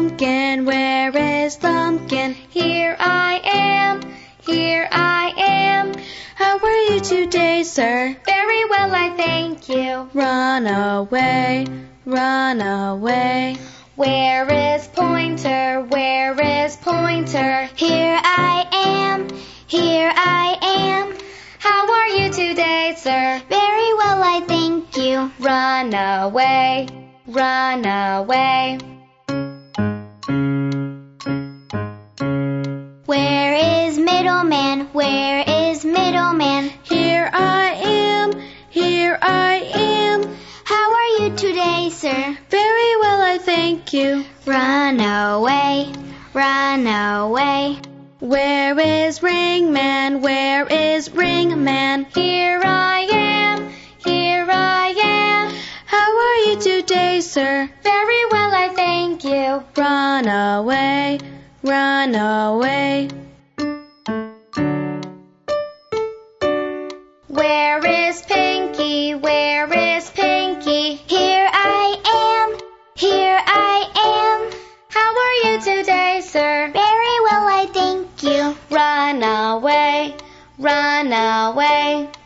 Lumpkin? Where is Lumpkin? Here I am, here I am. How are you today, sir? Very well, I thank you. Run away, run away. Where is Pointer? Where is Pointer? Here I am, here I am. How are you today, sir? Very well, I thank you. Run away, run away. Where is Middleman? Where is Middleman? Here I am, here I am. How are you today, sir? Very well, I thank you. Run away, run away. Where is Ringman? Where is Ringman? Here I am, here I am. How are you today, sir? Very well, I thank you. Run away, run away. Where is Pinky? Where is Pinky? Here I am, here I am. How are you today, sir? Very well, I thank you. Run away, run away.